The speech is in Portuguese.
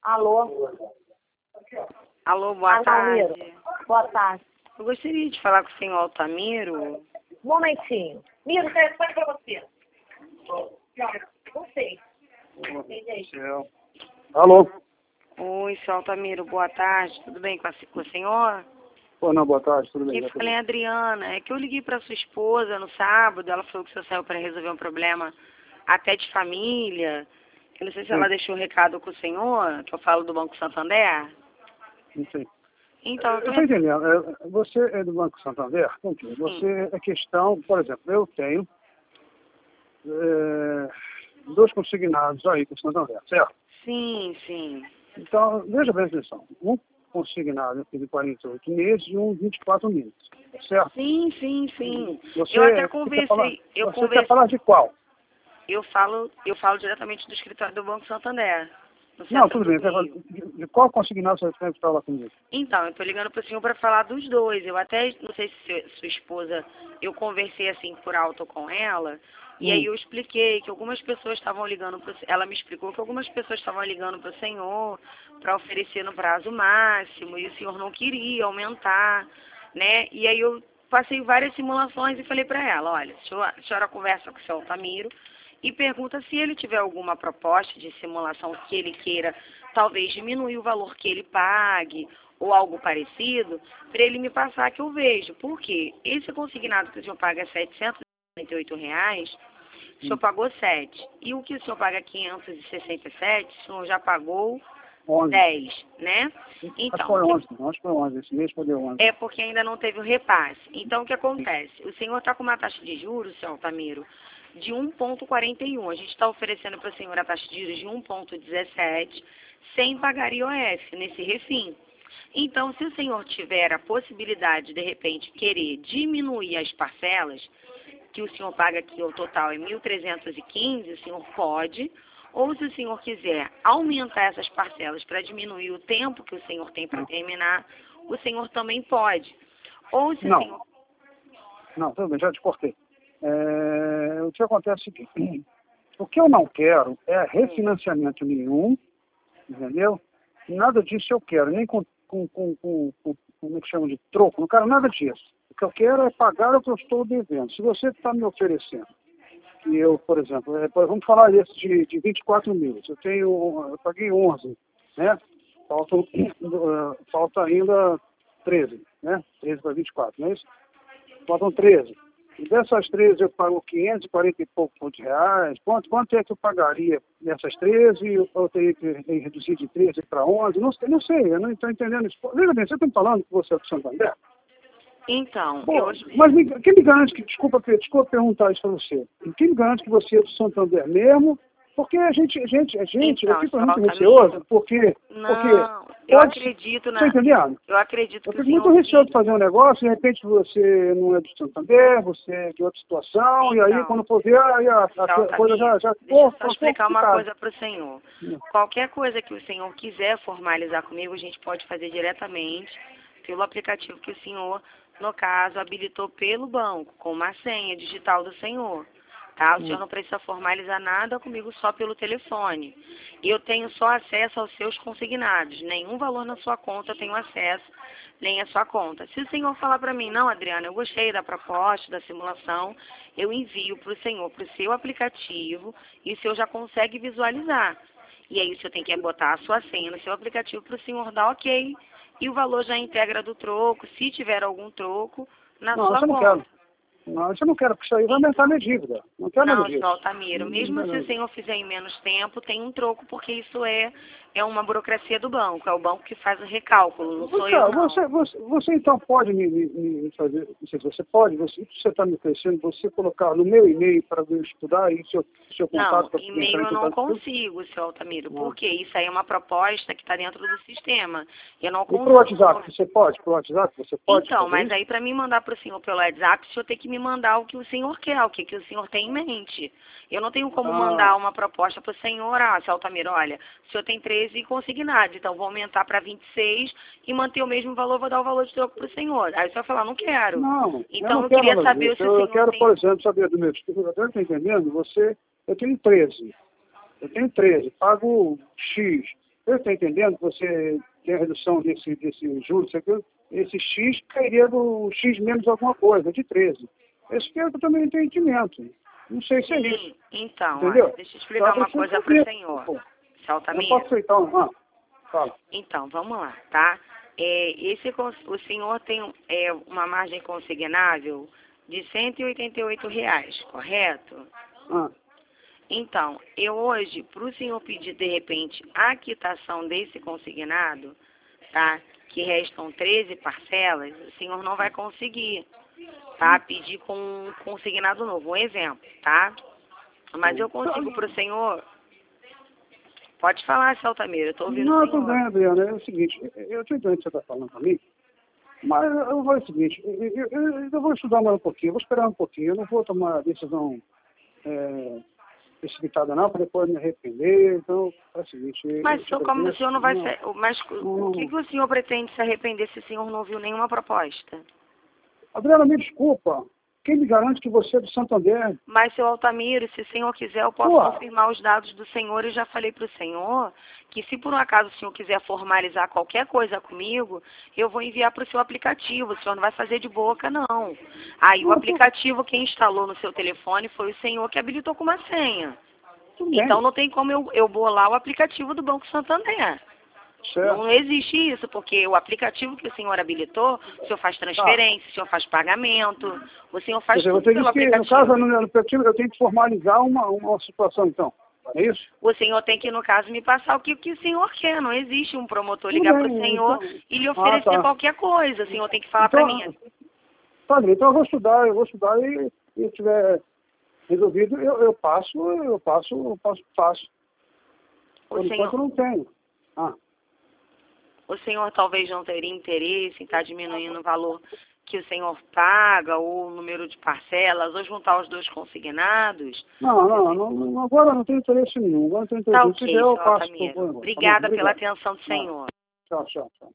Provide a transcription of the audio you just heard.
Alô? Alô, boa Altamiro. tarde. Boa tarde. Eu gostaria de falar com o senhor Altamiro. Um momentinho. Miro, telefone pra você. Não sei. Alô? Oi, senhor Altamiro, boa tarde. Tudo bem com o senhor? Ô, não, boa tarde, tudo bem? Quem fala é a Adriana. É que eu liguei para sua esposa no sábado. Ela falou que o senhor saiu para resolver um problema até de família. Eu não sei se ela deixou recado com o senhor, que eu falo do Banco Santander. Não sei. Então, Eu estou entendendo. Você é do Banco Santander? Ok. Você é questão, por exemplo, eu tenho dois consignados aí com o Santander, certo? Sim, sim. Então, veja bem atenção. Um consignado de 48 meses e um de 24 meses, certo? Sim, sim, sim. Você, Eu até você conversei. quer falar de qual? Eu falo diretamente do escritório do Banco Santander. No Não, centro tudo bem. do Rio. De qual consignado você tem que falar comigo? Então, eu estou ligando para o senhor para falar dos dois. Eu até, não sei se sua esposa, eu conversei assim por alto com ela, e aí eu expliquei que algumas pessoas estavam ligando para ela me explicou que algumas pessoas estavam ligando para o senhor para oferecer no prazo máximo, e o senhor não queria aumentar, né? E aí eu passei várias simulações e falei para ela, olha, a senhora conversa com o senhor Altamiro e pergunta se ele tiver alguma proposta de simulação que ele queira, talvez diminuir o valor que ele pague ou algo parecido, para ele me passar que eu vejo. Por quê? Esse consignado que o senhor paga R$798, o senhor pagou 7. E o que o senhor paga 567, o senhor já pagou 11. 10, né? Acho que Então, foi 11. Acho que foi 11. Esse mês foi de 11. é porque ainda não teve o repasse. Então, o que acontece? O senhor está com uma taxa de juros, senhor Altamiro, de 1,41. A gente está oferecendo para o senhor a taxa de juros de 1,17, sem pagar IOF nesse refim. Então, se o senhor tiver a possibilidade, de repente, querer diminuir as parcelas, que o senhor paga aqui, o total é 1.315, o senhor pode. Ou se o senhor quiser aumentar essas parcelas para diminuir o tempo que o senhor tem para terminar, o senhor também pode. Ou se o senhor... Não, tudo bem, já te cortei. O que acontece é o seguinte, o que eu não quero é refinanciamento nenhum, entendeu? Nada disso eu quero, nem com como é que chama de troco, não quero nada disso. O que eu quero é pagar o que eu estou devendo. Se você está me oferecendo, que eu, por exemplo, vamos falar esse de 24 meses, eu paguei 11, né? Falta ainda 13, né? 13 para 24, não é isso? Faltam 13. E dessas 13 eu pago 540 e poucos reais. Quanto é que eu pagaria nessas 13? Eu teria que reduzir de 13 para 11? Não sei, eu não estou entendendo isso. Veja bem, você está me falando que você é do Santander? Então, Bom, mas quem me garante que, desculpa perguntar isso para você, quem me garante que você é do Santander mesmo? Porque a gente então, eu fico muito receoso, porque eu acredito Está entendendo? Eu acredito que Eu fico muito receoso de fazer um negócio, de repente você não é do Santander, você é de outra situação, e aí quando for ver, aí a coisa já... Deixa eu só explicar uma coisa para o senhor. Qualquer coisa que o senhor quiser formalizar comigo, a gente pode fazer diretamente pelo aplicativo que o senhor, no caso, habilitou pelo banco, com uma senha digital do senhor. Tá? O senhor não precisa formalizar nada comigo só pelo telefone. E eu tenho só acesso aos seus consignados. Nenhum valor na sua conta eu tenho acesso, nem a sua conta. Se o senhor falar para mim, não, Adriana, eu gostei da proposta, da simulação, eu envio para o senhor, para o seu aplicativo, e o senhor já consegue visualizar. E aí o senhor tem que botar a sua senha no seu aplicativo para o senhor dar ok. E o valor já integra do troco, se tiver algum troco, na sua conta. Não, isso eu não quero, porque isso aí vai aumentar minha dívida. Não quero nada disso. Não, Altamiro, mesmo se o senhor fizer em menos tempo, tem um troco, porque isso é uma burocracia do banco. É o banco que faz o recálculo, não sou eu, não. Você então pode me fazer, não sei se você pode, você está me oferecendo, você colocar no meu e-mail para eu estudar e seu contato... Não, e-mail eu não consigo, senhor Altamiro, porque isso aí é uma proposta que está dentro do sistema. Eu não consigo. E para o WhatsApp, você pode? Para o WhatsApp, você pode? Então, mas aí para mim mandar para o senhor pelo WhatsApp, o senhor tem que me mandar o que o senhor quer, o que o senhor tem em mente. Eu não tenho como mandar uma proposta para o senhor, senhor Altamiro, olha, o senhor tem 13 consignados, então vou aumentar para 26 e manter o mesmo valor, vou dar o valor de troco para o senhor. Aí o senhor falar, não quero. Não, então eu queria saber se o senhor eu quero, por exemplo, saber do meu tipo, eu estou entendendo, eu tenho 13, pago X. eu estou entendendo que você tem a redução desse juros, esse X cairia do X menos alguma coisa, de 13. Esse que eu também não tenho entendimento. Não sei se é isso. Então, Entendeu? deixa eu explicar uma coisa para o senhor. Pô. Seu Altamiro. Eu posso aceitar fala. Então, vamos lá, tá? O senhor tem uma margem consignável de R$188, correto? Então, eu hoje, para o senhor pedir, de repente, a quitação desse consignado, tá? Que restam 13 parcelas, o senhor não vai conseguir, tá? Pedir com um consignado novo. Um exemplo, tá? Mas eu consigo para o senhor... Pode falar, seu Altamiro, eu estou ouvindo o senhor. Não, tudo bem, Adriana. É o seguinte, eu estou entendendo o que você está falando para mim, mas eu vou o seguinte, eu vou estudar mais um pouquinho, eu vou esperar um pouquinho, eu não vou tomar decisão precipitada não, para depois me arrepender, então é o seguinte... Mas como o senhor não vai ser... Mas o que o senhor pretende se arrepender se o senhor não viu nenhuma proposta? Adriana, me desculpa. Quem me garante que você é do Santander? Mas, seu Altamiro, se o senhor quiser, eu posso confirmar os dados do senhor. Eu já falei para o senhor que se por um acaso o senhor quiser formalizar qualquer coisa comigo, eu vou enviar para o seu aplicativo. O senhor não vai fazer de boca, não. Aí o aplicativo, quem instalou no seu telefone foi o senhor que habilitou com uma senha. Então não tem como eu bolar o aplicativo do Banco Santander. Certo. Não existe isso, porque o aplicativo que o senhor habilitou, o senhor faz transferência, o senhor faz pagamento, o senhor faz tudo pelo aplicativo. No caso, no aplicativo, eu tenho que formalizar uma situação, então. É isso? O senhor tem que, no caso, me passar o que o senhor quer. Não existe um promotor ligar para o senhor e lhe oferecer qualquer coisa. O senhor tem que falar para mim. Tá bem, então eu vou estudar e se tiver resolvido, eu passo. Por enquanto eu não tenho. O senhor talvez não teria interesse em estar diminuindo o valor que o senhor paga, ou o número de parcelas, ou juntar os dois consignados? Não, agora não tenho interesse nenhum. Agora não tenho interesse. Tá ok, senhor Altamiro. Obrigada pela atenção do senhor. Tchau.